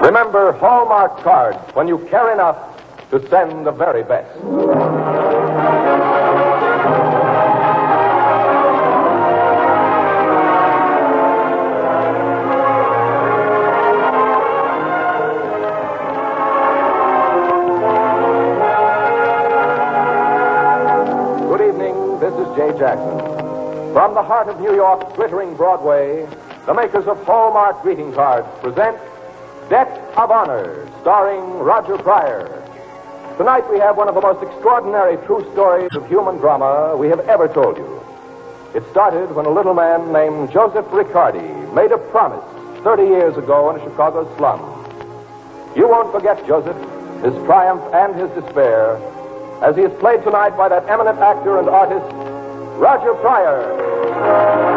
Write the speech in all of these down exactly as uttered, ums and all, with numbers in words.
Remember Hallmark cards when you care enough to send the very best. Good evening, this is Jay Jackson. From the heart of New York's glittering Broadway, the makers of Hallmark greeting cards present Debt of Honor, starring Roger Pryor. Tonight we have one of the most extraordinary true stories of human drama we have ever told you. It started when a little man named Joseph Riccardi made a promise thirty years ago in a Chicago slum. You won't forget Joseph, his triumph and his despair, as he is played tonight by that eminent actor and artist, Roger Pryor.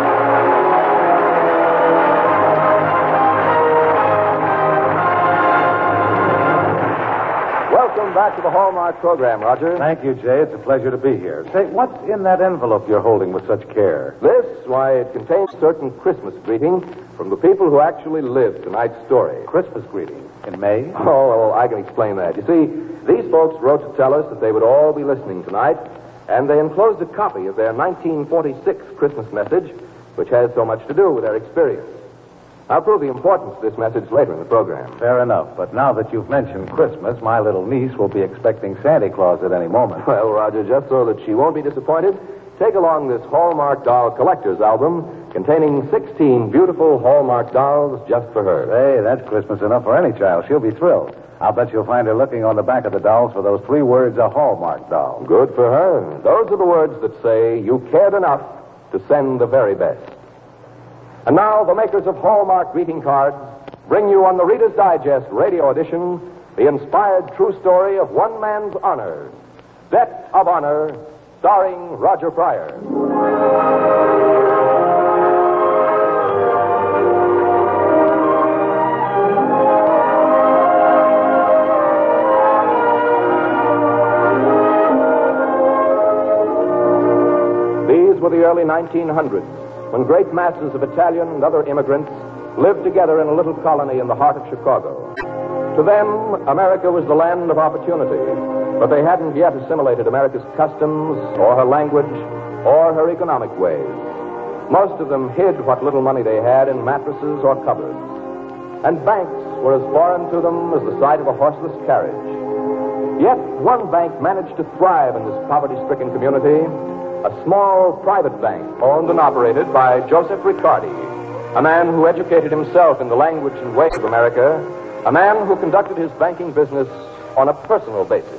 Welcome back to the Hallmark program, Roger. Thank you, Jay. It's a pleasure to be here. Say, what's in that envelope you're holding with such care? This, why, it contains certain Christmas greetings from the people who actually lived tonight's story. Christmas greetings in May? Oh, well, I can explain that. You see, these folks wrote to tell us that they would all be listening tonight, and they enclosed a copy of their nineteen forty-six Christmas message, which has so much to do with their experience. I'll prove the importance of this message later in the program. Fair enough, but now that you've mentioned Christmas, my little niece will be expecting Santa Claus at any moment. Well, Roger, just so that she won't be disappointed, take along this Hallmark doll collector's album containing sixteen beautiful Hallmark dolls just for her. Hey, that's Christmas enough for any child. She'll be thrilled. I'll bet you'll find her looking on the back of the dolls for those three words, a Hallmark doll. Good for her. Those are the words that say you cared enough to send the very best. And now, the makers of Hallmark greeting cards bring you on the Reader's Digest radio edition the inspired true story of one man's honor, Debt of Honor, starring Roger Pryor. These were the early nineteen hundreds. When great masses of Italian and other immigrants lived together in a little colony in the heart of Chicago. To them, America was the land of opportunity, but they hadn't yet assimilated America's customs or her language or her economic ways. Most of them hid what little money they had in mattresses or cupboards. And banks were as foreign to them as the sight of a horseless carriage. Yet one bank managed to thrive in this poverty-stricken community. A small private bank owned and operated by Joseph Riccardi, a man who educated himself in the language and ways of America, a man who conducted his banking business on a personal basis.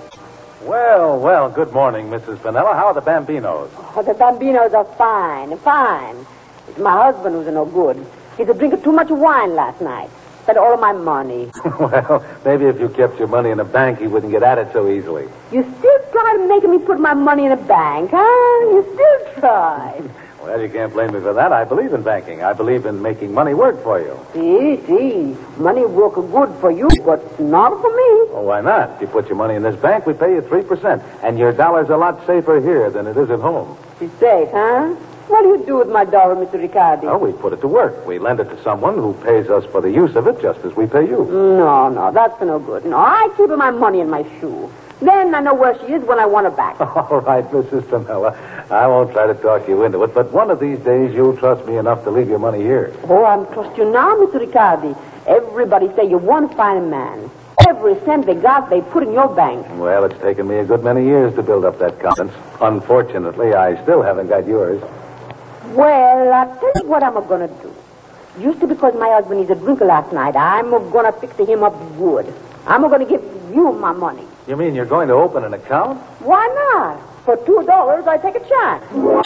Well, well, good morning, Missus Vanilla. How are the Bambinos? Oh, the Bambinos are fine, fine. It's my husband who's no good. He's a drinking too much wine last night. Spent all of my money. Well, maybe if you kept your money in a bank, he wouldn't get at it so easily. You still try to make me put my money in a bank, huh? You still try. Well, you can't blame me for that. I believe in banking. I believe in making money work for you. See, see. Money work good for you, but not for me. Well, why not? If you put your money in this bank, we pay you three percent. And your dollar's a lot safer here than it is at home. She's safe, huh? What do you do with my dollar, Mister Riccardi? Oh, we put it to work. We lend it to someone who pays us for the use of it just as we pay you. No, no, that's no good. No, I keep my money in my shoe. Then I know where she is when I want her back. All right, Missus Pamela. I won't try to talk you into it, but one of these days you'll trust me enough to leave your money here. Oh, I'm trust you now, Mister Riccardi. Everybody say you're one fine man. Every cent they got, they put in your bank. Well, it's taken me a good many years to build up that confidence. Unfortunately, I still haven't got yours. Well, I'll tell you what I'm going to do. Just because my husband is a drinker last night, I'm going to fix him up good. I'm going to give you my money. You mean you're going to open an account? Why not? For two dollars, I take a chance.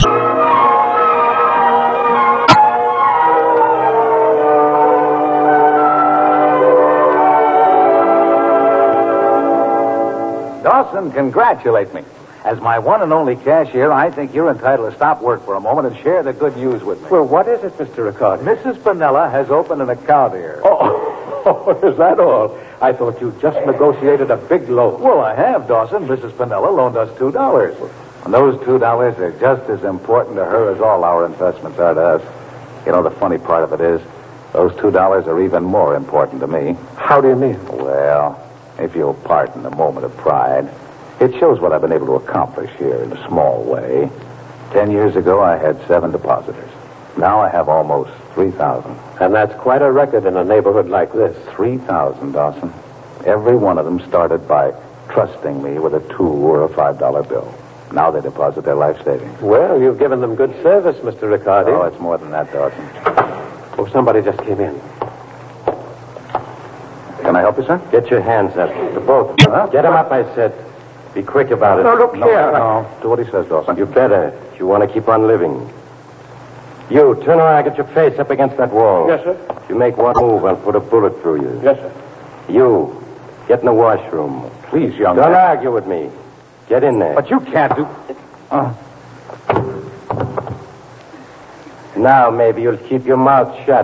Dawson, congratulate me. As my one and only cashier, I think you're entitled to stop work for a moment and share the good news with me. Well, what is it, Mister Riccardi? Missus Panella has opened an account here. Oh, is that all? I thought you just negotiated a big loan. Well, I have, Dawson. Missus Panella loaned us two dollars. And those two dollars are just as important to her as all our investments are to us. You know, the funny part of it is, Those two dollars are even more important to me. How do you mean? Well, if you'll pardon a moment of pride, it shows what I've been able to accomplish here in a small way. Ten years ago, I had seven depositors. Now I have almost three thousand. And that's quite a record in a neighborhood like this. Three thousand, Dawson. Every one of them started by trusting me with a two or a five dollar bill. Now they deposit their life savings. Well, you've given them good service, Mister Riccardi. Oh, it's more than that, Dawson. Oh, somebody just came in. Can I help you, sir? Get your hands up. The both of them. Huh? Get them up, I said. Be quick about it. No, look here. No, do what he says, Dawson. You better, if you want to keep on living. You, turn around, get your face up against that wall. Yes, sir. If you make one move, I'll put a bullet through you. Yes, sir. You, get in the washroom. Please, young Don't man. argue with me. Get in there. But you can't do... Uh, Now maybe you'll keep your mouth shut.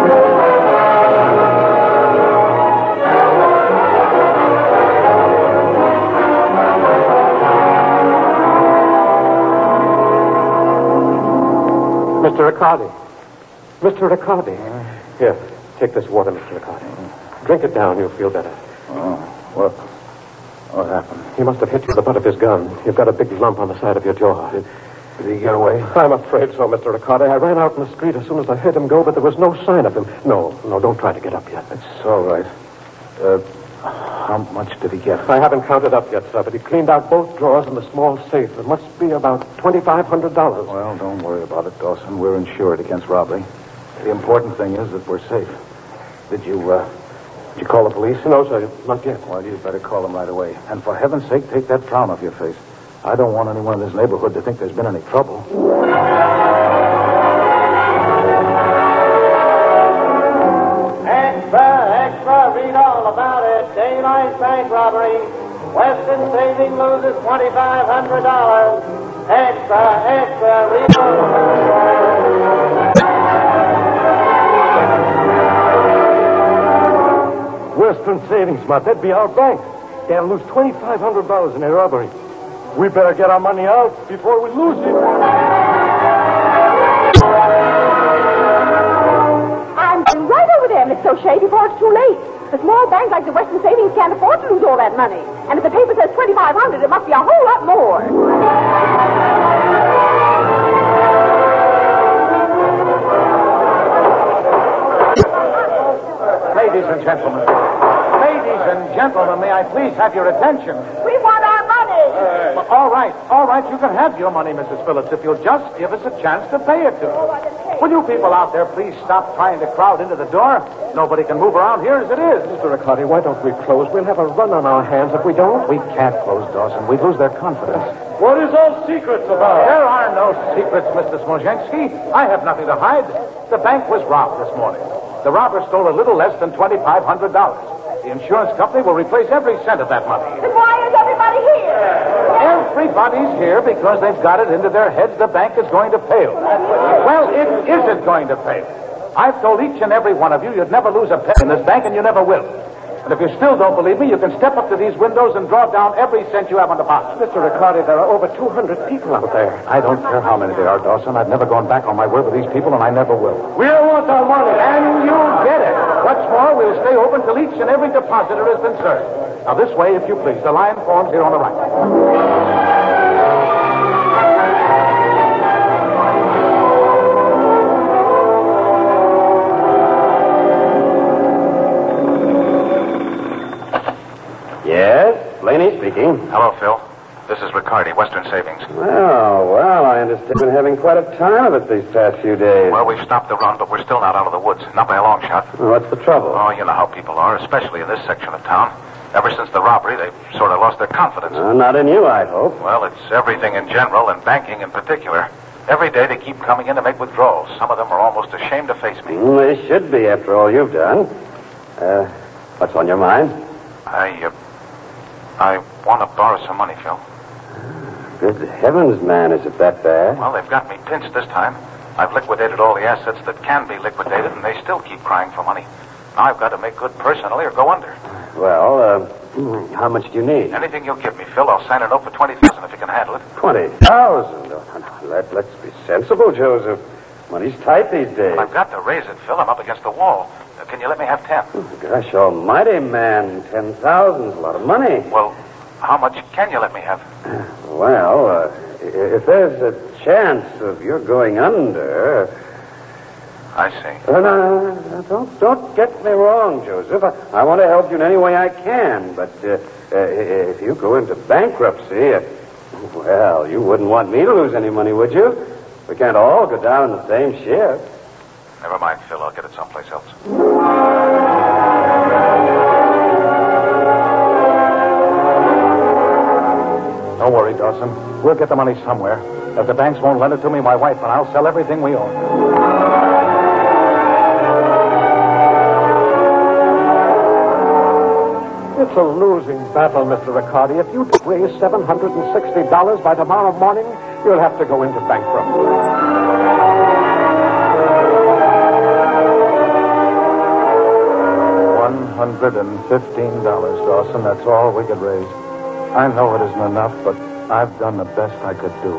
Mister Riccardi. Mister Riccardi. Uh, Here, take this water, Mister Riccardi. Uh, Drink it down, you'll feel better. Oh, what... What happened? He must have hit you with the butt of his gun. You've got a big lump on the side of your jaw. Did, did he get away? I'm afraid so, Mister Riccardi. I ran out in the street as soon as I heard him go, but there was no sign of him. No, no, don't try to get up yet. It's all right. Uh, how much did he get? I haven't counted up yet, sir, but he cleaned out both drawers in the small safe. It must be about twenty-five hundred dollars. Well, don't worry about it, Dawson. We're insured against robbery. The important thing is that we're safe. Did you, uh... Did you call the police? No, sir, not yet. Well, you'd better call them right away. And for heaven's sake, take that frown off your face. I don't want anyone in this neighborhood to think there's been any trouble. Extra, extra, read all about it. Daylight bank robbery. Western Saving loses twenty-five hundred dollars. Extra, extra, read all about it. Western Savings, Mart. That'd be our bank. They'll lose twenty-five hundred dollars in a robbery. We better get our money out before we lose it. I'm going right over there, Miss O'Shea, before it's too late. A small bank like the Western Savings can't afford to lose all that money. And if the paper says twenty-five hundred dollars, it must be a whole lot more. Ladies and gentlemen. Ladies and gentlemen, may I please have your attention? We want our money. Well, all right, all right, you can have your money, Missus Phillips, if you'll just give us a chance to pay it to you. Will you people out there please stop trying to crowd into the door? Nobody can move around here as it is. Mister Riccardi, why don't we close? We'll have a run on our hands if we don't. We can't close, Dawson. We'd lose their confidence. What is all secrets about? There are no secrets, Mister Smozensky. I have nothing to hide. The bank was robbed this morning. The robber stole a little less than twenty-five hundred dollars. The insurance company will replace every cent of that money. Then why is everybody here? Everybody's here because they've got it into their heads the bank is going to fail. Well, it isn't going to fail. I've told each and every one of you you'd never lose a penny in this bank, and you never will. And if you still don't believe me, you can step up to these windows and draw down every cent you have on deposit. Mister Riccardi, there are over two hundred people out there. I don't care how many there are, Dawson. I've never gone back on my word with these people, and I never will. We don't want our money. And you'll get it. What's more, we'll stay open till each and every depositor has been served. Now, this way, if you please. The line forms here on the right. Yes, Blaney speaking. Hello, Phil. This is Riccardi, Western Savings. Well, well, I understand you've been having quite a time of it these past few days. Well, we've stopped the run, but we're still not out of the woods. Not by a long shot. Well, what's the trouble? Oh, you know how people are, especially in this section of town. Ever since the robbery, they've sort of lost their confidence. Uh, not in you, I hope. Well, it's everything in general and banking in particular. Every day they keep coming in to make withdrawals. Some of them are almost ashamed to face me. Mm, they should be after all you've done. Uh, what's on your mind? I, uh, I want to borrow some money, Phil. Good heavens, man, is it that bad? Well, they've got me pinched this time. I've liquidated all the assets that can be liquidated, and they still keep crying for money. Now I've got to make good personally or go under. Well, uh, how much do you need? Anything you'll give me, Phil, I'll sign it up for twenty thousand if you can handle it. Twenty thousand. Oh, no, no, let, let's be sensible, Joseph. Money's tight these days. Well, I've got to raise it, Phil. I'm up against the wall. Uh, can you let me have ten? Oh, gosh almighty, man. Ten thousand's a lot of money. Well, how much can you let me have? Well, uh, if there's a chance of your going under... I see. Uh, no, no, no, don't, don't get me wrong, Joseph. I, I want to help you in any way I can, but uh, uh, if you go into bankruptcy, uh, well, you wouldn't want me to lose any money, would you? We can't all go down in the same ship. Never mind, Phil. I'll get it someplace else. Don't worry, Dawson. We'll get the money somewhere. If the banks won't lend it to me, my wife and I'll sell everything we own. It's a losing battle, Mister Riccardi. If you don't raise seven hundred sixty dollars by tomorrow morning, you'll have to go into bankruptcy. one hundred fifteen dollars, Dawson. That's all we could raise. I know it isn't enough, but I've done the best I could do.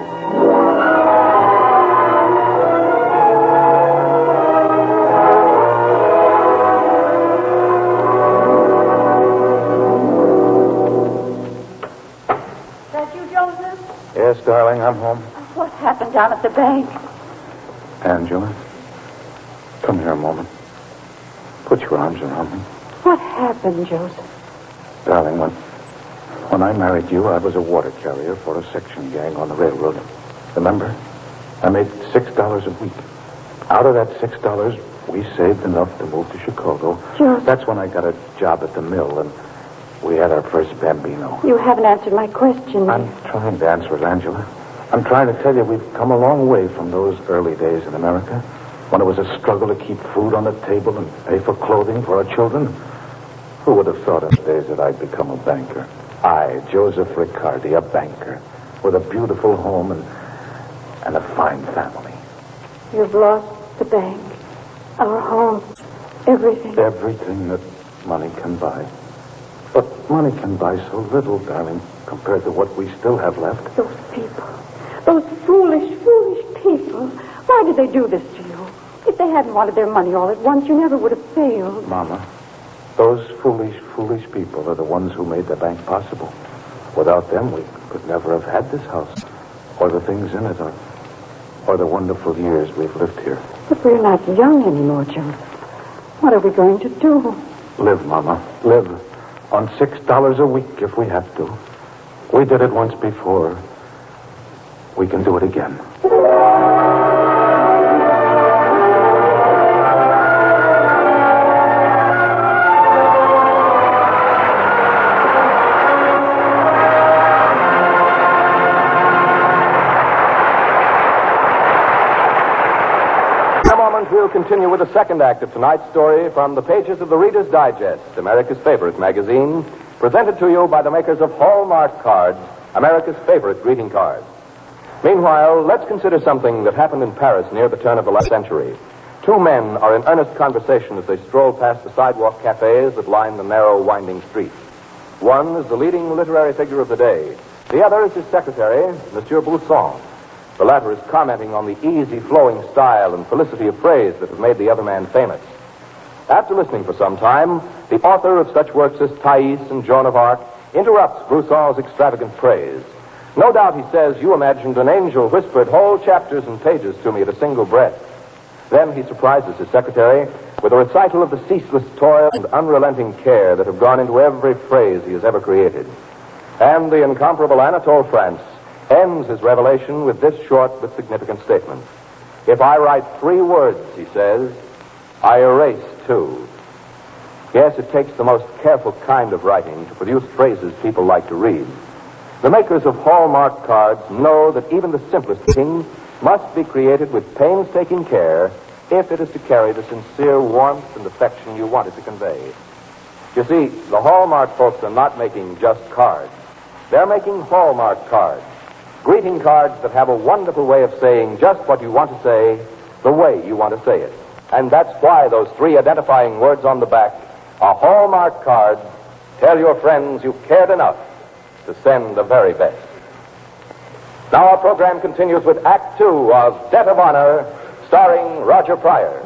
Yes, darling, I'm home. What happened down at the bank? Angela, come here a moment. Put your arms around me. What happened, Joseph? Darling, when, when I married you, I was a water carrier for a section gang on the railroad. Remember? I made six dollars a week. Out of that six dollars, we saved enough to move to Chicago. Joseph. That's when I got a job at the mill, and we had our first bambino. You haven't answered my question. I'm trying to answer it, Angela. I'm trying to tell you we've come a long way from those early days in America, when it was a struggle to keep food on the table and pay for clothing for our children. Who would have thought in the days that I'd become a banker? I, Joseph Riccardi, a banker, with a beautiful home and, and a fine family. You've lost the bank, our home, everything. Everything that money can buy. But money can buy so little, darling, compared to what we still have left. Those people. Those foolish, foolish people. Why did they do this to you? If they hadn't wanted their money all at once, you never would have failed. Mama, those foolish, foolish people are the ones who made the bank possible. Without them, we could never have had this house, or the things in it, or, or the wonderful years we've lived here. But we're not young anymore, Joseph. What are we going to do? Live, Mama, live. On six dollars a week if we have to. We did it once before. We can do it again. We'll continue with the second act of tonight's story from the pages of the Reader's Digest, America's favorite magazine, presented to you by the makers of Hallmark cards, America's favorite greeting cards. Meanwhile, let's consider something that happened in Paris near the turn of the last century. Two men are in earnest conversation as they stroll past the sidewalk cafes that line the narrow, winding streets. One is the leading literary figure of the day. The other is his secretary, Monsieur Blouson. The latter is commenting on the easy, flowing style and felicity of phrase that have made the other man famous. After listening for some time, the author of such works as Thais and Joan of Arc interrupts Broussel's extravagant praise. No doubt, he says, you imagined an angel whispered whole chapters and pages to me at a single breath. Then he surprises his secretary with a recital of the ceaseless toil and unrelenting care that have gone into every phrase he has ever created. And the incomparable Anatole France ends his revelation with this short but significant statement. If I write three words, he says, I erase two. Yes, it takes the most careful kind of writing to produce phrases people like to read. The makers of Hallmark cards know that even the simplest thing must be created with painstaking care if it is to carry the sincere warmth and affection you want it to convey. You see, the Hallmark folks are not making just cards. They're making Hallmark cards. Greeting cards that have a wonderful way of saying just what you want to say, the way you want to say it. And that's why those three identifying words on the back are Hallmark cards. Tell your friends you cared enough to send the very best. Now our program continues with Act Two of Debt of Honor, starring Roger Pryor.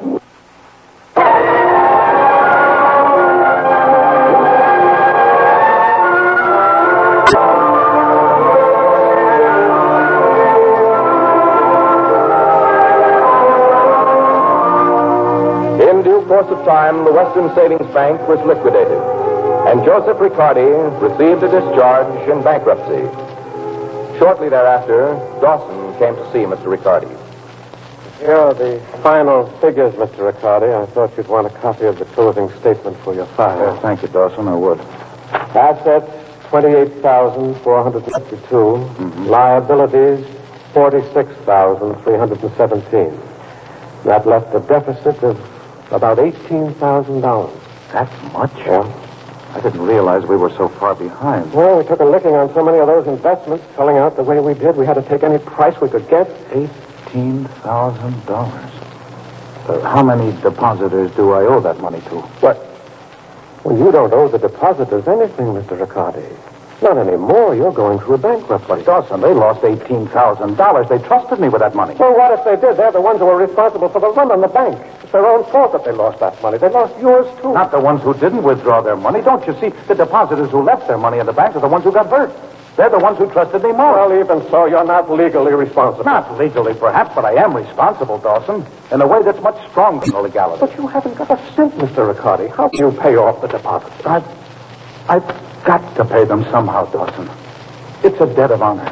In due course of time, the Western Savings Bank was liquidated, and Joseph Riccardi received a discharge in bankruptcy. Shortly thereafter, Dawson came to see Mister Riccardi. Here are the final figures, Mister Riccardi. I thought you'd want a copy of the closing statement for your file. Yes, thank you, Dawson. I would. Assets, twenty-eight thousand four hundred fifty-two. Mm-hmm. Liabilities, forty-six thousand three hundred seventeen. That left a deficit of about eighteen thousand dollars. That's much? Yeah. I didn't realize we were so far behind. Well, we took a licking on so many of those investments. Selling out the way we did, we had to take any price we could get. Eighteen thousand dollars. Uh, how many depositors do I owe that money to? What? Well, you don't owe the depositors anything, Mister Riccardi. Not anymore. You're going through a bankruptcy. But, Dawson, they lost eighteen thousand dollars. They trusted me with that money. Well, what if they did? They're the ones who were responsible for the run on the bank. It's their own fault that they lost that money. They lost yours, too. Not the ones who didn't withdraw their money. Don't you see? The depositors who left their money in the bank are the ones who got hurt. They're the ones who trusted me more. Well, even so, you're not legally responsible. Not legally, perhaps, but I am responsible, Dawson, in a way that's much stronger than legality. But you haven't got a cent, Mister Riccardi. How can you pay off the depositors? I've, I've got to pay them somehow, Dawson. It's a debt of honor.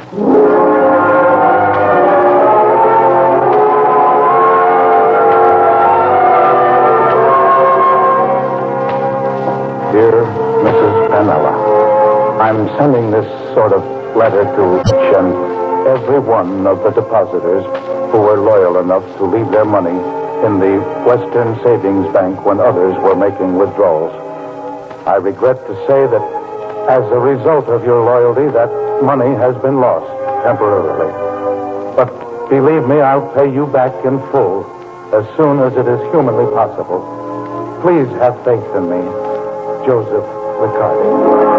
Dear Missus Penella, I'm sending this sort of letter to each and every one of the depositors who were loyal enough to leave their money in the Western Savings Bank when others were making withdrawals. I regret to say that as a result of your loyalty, that money has been lost temporarily. But believe me, I'll pay you back in full as soon as it is humanly possible. Please have faith in me. Joseph Riccardi.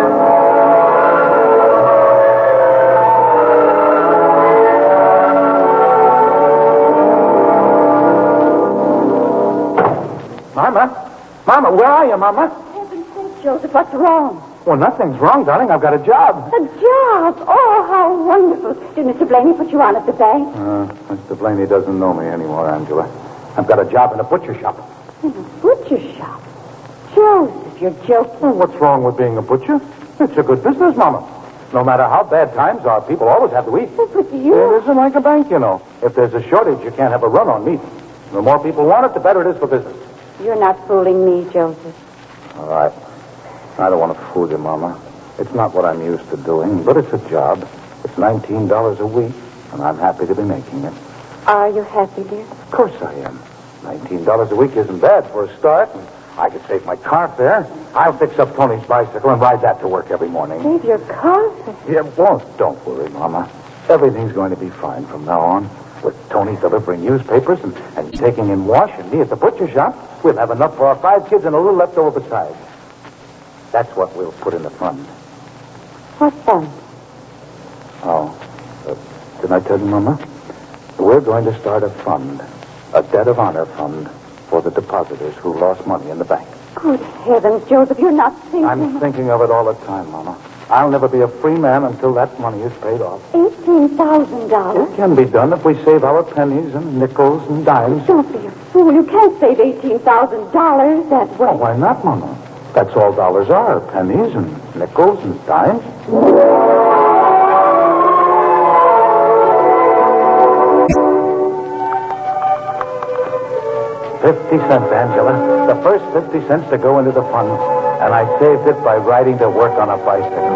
Mama? Mama, where are you, Mama? Heaven's sake, Joseph, what's wrong? Well, nothing's wrong, darling. I've got a job. A job? Oh, how wonderful. Did Mister Blaney put you on at the bank? Uh, Mister Blaney doesn't know me anymore, Angela. I've got a job in a butcher shop. In a butcher shop? Joseph, you're joking. Well, what's wrong with being a butcher? It's a good business, Mama. No matter how bad times are, people always have to eat. Well, but you... It isn't like a bank, you know. If there's a shortage, you can't have a run on meat. The more people want it, the better it is for business. You're not fooling me, Joseph. All right. I don't want to fool you, Mama. It's not what I'm used to doing, but it's a job. It's nineteen dollars a week, and I'm happy to be making it. Are you happy, dear? Of course I am. nineteen dollars a week isn't bad for a start, and I could save my car fare. I'll fix up Tony's bicycle and ride that to work every morning. Save your car fare? Yeah, well, don't worry, Mama. Everything's going to be fine from now on. With Tony delivering newspapers and, and taking in wash and me at the butcher shop, we'll have enough for our five kids and a little left over besides. That's what we'll put in the fund. What fund? Oh, uh, didn't I tell you, Mama? We're going to start a fund, a debt of honor fund for the depositors who lost money in the bank. Good heavens, Joseph, you're not thinking... I'm thinking of it all the time, Mama. I'll never be a free man until that money is paid off. eighteen thousand dollars? It can be done if we save our pennies and nickels and dimes. Don't be a fool. You can't save eighteen thousand dollars that way. Oh, why not, Mama? That's all dollars are, pennies and nickels and dimes. Fifty cents, Angela. The first fifty cents to go into the fund. And I saved it by riding to work on a bicycle.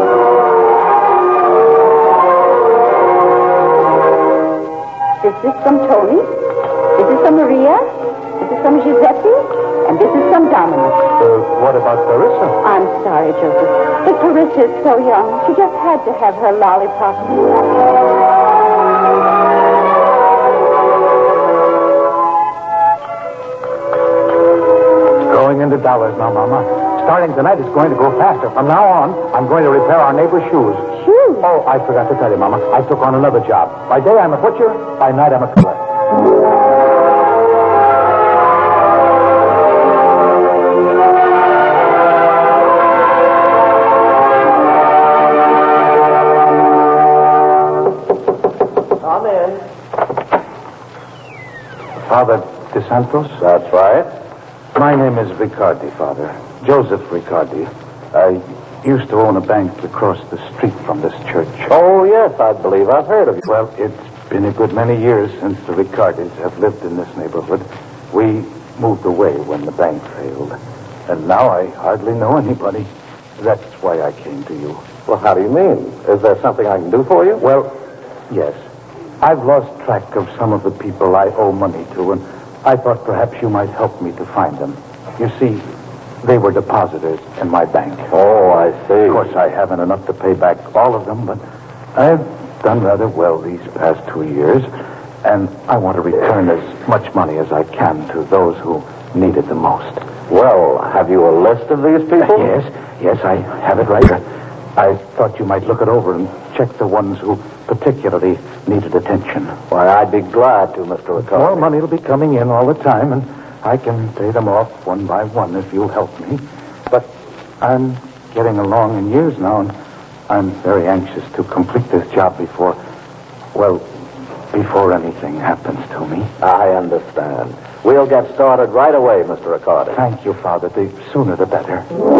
Is this from Tony? Is this from Maria? Is this from Giuseppe? And this is from Dominic. Uh, what about Clarissa? I'm sorry, Joseph. But Clarissa is so young. She just had to have her lollipop. Going into dollars now, Mama. Starting tonight, it's going to go faster. From now on, I'm going to repair our neighbor's shoes. Shoes? Oh, I forgot to tell you, Mama. I took on another job. By day, I'm a butcher. By night, I'm a clerk. Father DeSantos? That's right. My name is Riccardi, Father. Joseph Riccardi. I used to own a bank across the street from this church. Oh, yes, I believe I've heard of you. Well, it's been a good many years since the Riccardis have lived in this neighborhood. We moved away when the bank failed. And now I hardly know anybody. That's why I came to you. Well, how do you mean? Is there something I can do for you? Well, yes. I've lost track of some of the people I owe money to, and I thought perhaps you might help me to find them. You see, they were depositors in my bank. Oh, I see. Of course, I haven't enough to pay back all of them, but I've done rather well these past two years, and I want to return as much money as I can to those who need it the most. Well, have you a list of these people? Yes, yes, I have it right here. I thought you might look it over and check the ones who particularly needed attention. Why, I'd be glad to, Mister Riccardi. More money will be coming in all the time, and I can pay them off one by one if you'll help me. But I'm getting along in years now, and I'm very anxious to complete this job before, well, before anything happens to me. I understand. We'll get started right away, Mister Riccardi. Thank you, Father. The sooner the better.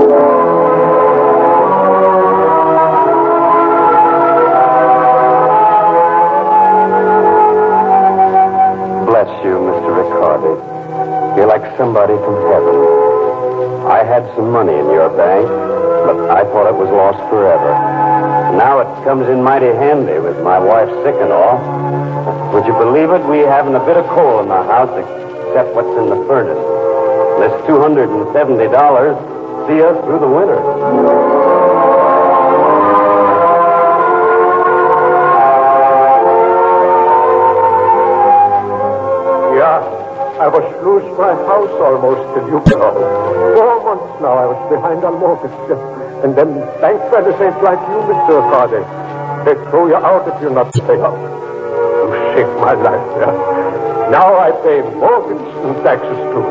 Bless you, Mister Riccardi. You're like somebody from heaven. I had some money in your bank, but I thought it was lost forever. Now it comes in mighty handy with my wife sick and all. Would you believe it? We haven't a bit of coal in the house except what's in the furnace. This two hundred seventy dollars see us through the winter. Yeah, I was lose my house almost till you called. Four months now I was behind on mortgage. And then bank fellas ain't like you, Mister Riccardi. They throw you out if you're not pay up. You saved my life, yeah. Now I pay mortgage and taxes too.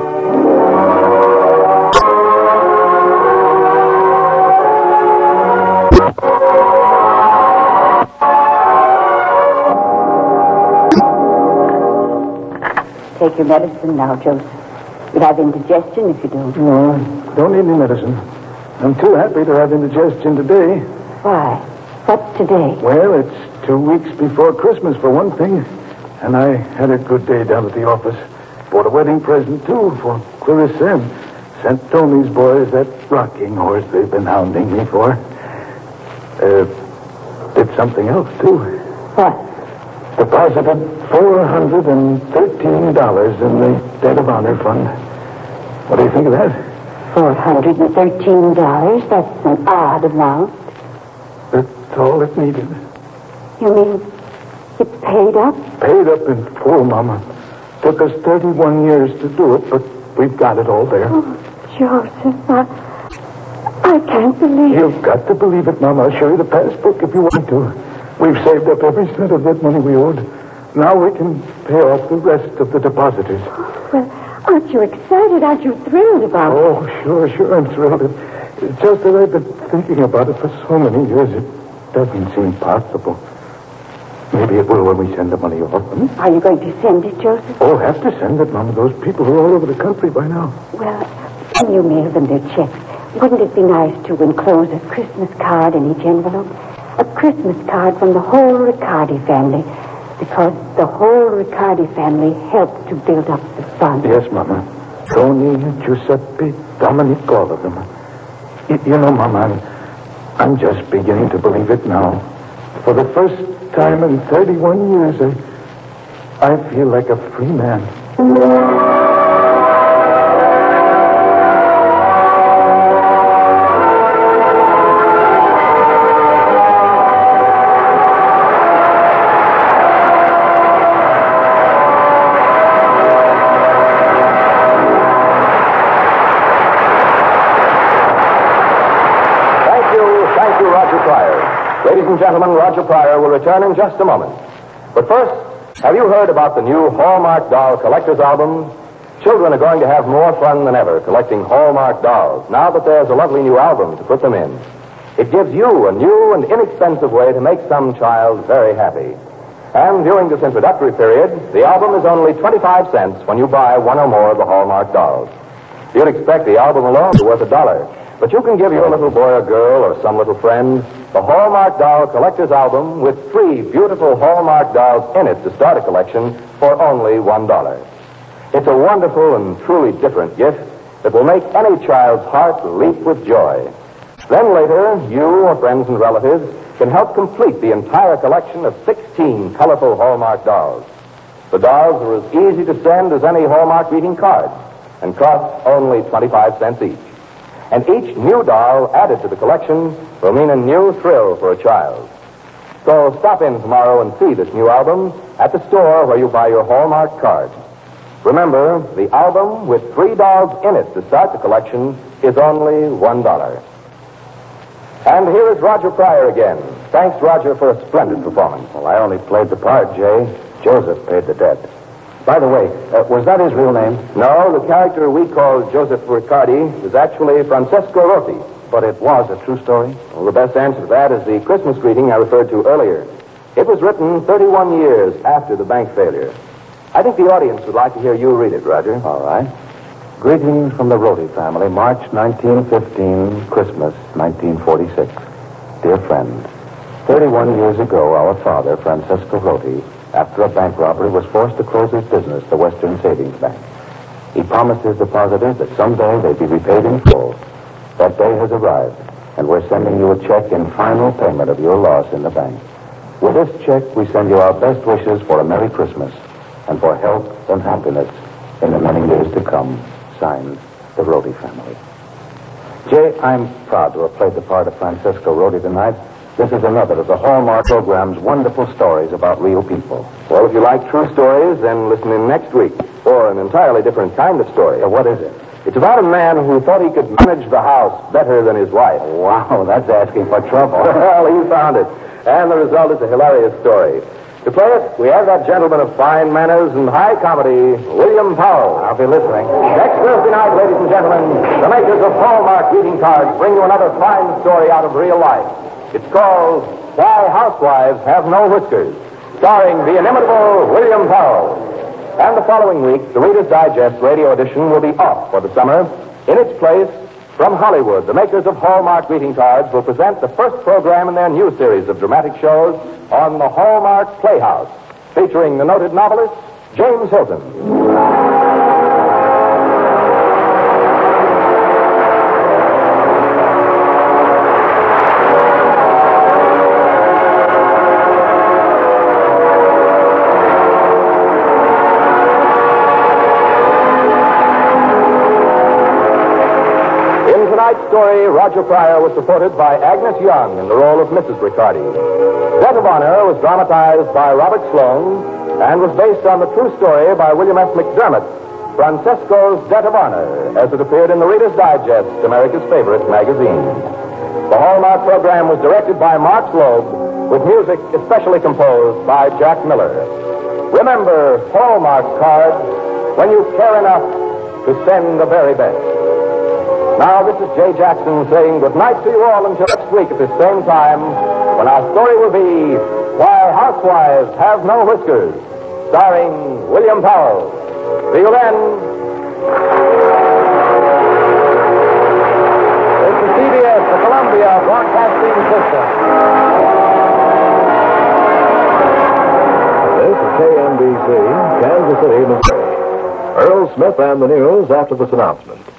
Take your medicine now, Joseph. You'll have indigestion if you don't. No, don't need any medicine. I'm too happy to have indigestion today. Why? What's today? Well, it's two weeks before Christmas, for one thing. And I had a good day down at the office. Bought a wedding present, too, for Clarissa, and sent Tony's boys that rocking horse they've been hounding me for. Uh, did something else, too. What? Deposited four hundred thirteen dollars in the Debt of Honor Fund. What do you think of that? Four hundred and thirteen dollars? That's an odd amount. That's all it needed. You mean it paid up? Paid up in full, Mama. Took us thirty-one years to do it, but we've got it all there. Oh, Joseph, I, I can't believe it. You've got to believe it, Mama. I'll show you the passbook if you want to. We've saved up every cent of that money we owed. Now we can pay off the rest of the depositors. Well, aren't you excited? Aren't you thrilled about it? Oh, sure, sure, I'm thrilled. It's just that I've been thinking about it for so many years. It doesn't seem possible. Maybe it will when we send the money off. Hmm? Are you going to send it, Joseph? Oh, have to send it, Mama. Those people are all over the country by now. Well, when you mail them their checks, wouldn't it be nice to enclose a Christmas card in each envelope? A Christmas card from the whole Riccardi family, because the whole Riccardi family helped to build up the fund. Yes, Mama. Tony, Giuseppe, Dominic, all of them. Y- you know, Mama, I'm, I'm just beginning to believe it now. For the first time in thirty-one years, I, I feel like a free man. Ladies and gentlemen, Roger Pryor will return in just a moment. But first, have you heard about the new Hallmark Doll Collector's Album? Children are going to have more fun than ever collecting Hallmark dolls, now that there's a lovely new album to put them in. It gives you a new and inexpensive way to make some child very happy. And during this introductory period, the album is only twenty-five cents when you buy one or more of the Hallmark dolls. You'd expect the album alone to be worth a dollar, but you can give your little boy or girl or some little friend the Hallmark Doll Collector's Album with three beautiful Hallmark dolls in it to start a collection for only one dollar. It's a wonderful and truly different gift that will make any child's heart leap with joy. Then later, you or friends and relatives can help complete the entire collection of sixteen colorful Hallmark dolls. The dolls are as easy to send as any Hallmark greeting card and cost only twenty-five cents each. And each new doll added to the collection will mean a new thrill for a child. So stop in tomorrow and see this new album at the store where you buy your Hallmark card. Remember, the album with three dolls in it to start the collection is only one dollar. And here is Roger Pryor again. Thanks, Roger, for a splendid performance. Well, I only played the part, Jay. Joseph paid the debt. By the way, uh, was that his real name? No, the character we call Joseph Riccardi is actually Francesco Roti. But it was a true story? Well, the best answer to that is the Christmas greeting I referred to earlier. It was written thirty-one years after the bank failure. I think the audience would like to hear you read it, Roger. All right. Greetings from the Roti family, March nineteen fifteen, Christmas nineteen forty-six. Dear friend, thirty-one years ago, our father, Francesco Roti, after a bank robbery, was forced to close his business, the Western Savings Bank. He promised his depositors that someday they'd be repaid in full. That day has arrived, and we're sending you a check in final payment of your loss in the bank. With this check, we send you our best wishes for a Merry Christmas and for health and happiness in the many years to come. Signed, the Roti family. Jay, I'm proud to have played the part of Francesco Roti tonight. This is another of the Hallmark program's wonderful stories about real people. Well, if you like true stories, then listen in next week for an entirely different kind of story. So what is it? It's about a man who thought he could manage the house better than his wife. Wow, that's asking for trouble. Well, he found it. And the result is a hilarious story. To play it, we have that gentleman of fine manners and high comedy, William Powell. I'll be listening. Next Thursday night, ladies and gentlemen, the makers of Hallmark greeting cards bring you another fine story out of real life. It's called Why Housewives Have No Whiskers, starring the inimitable William Powell. And the following week, the Reader's Digest radio edition will be off for the summer. In its place, from Hollywood, the makers of Hallmark greeting cards will present the first program in their new series of dramatic shows on the Hallmark Playhouse, featuring the noted novelist, James Hilton. Tonight's story, Roger Pryor was supported by Agnes Young in the role of Missus Riccardi. Debt of Honor was dramatized by Robert Sloane and was based on the true story by William F. McDermott, Francesco's Debt of Honor, as it appeared in the Reader's Digest, America's favorite magazine. The Hallmark program was directed by Mark Loeb, with music especially composed by Jack Miller. Remember Hallmark cards when you care enough to send the very best. Now, this is Jay Jackson saying good night to you all until next week at this same time, when our story will be Why Housewives Have No Whiskers, starring William Powell. See you then. This is C B S, the Columbia Broadcasting System. This is K N B C, Kansas City, Missouri. Earl Smith and the news after this announcement.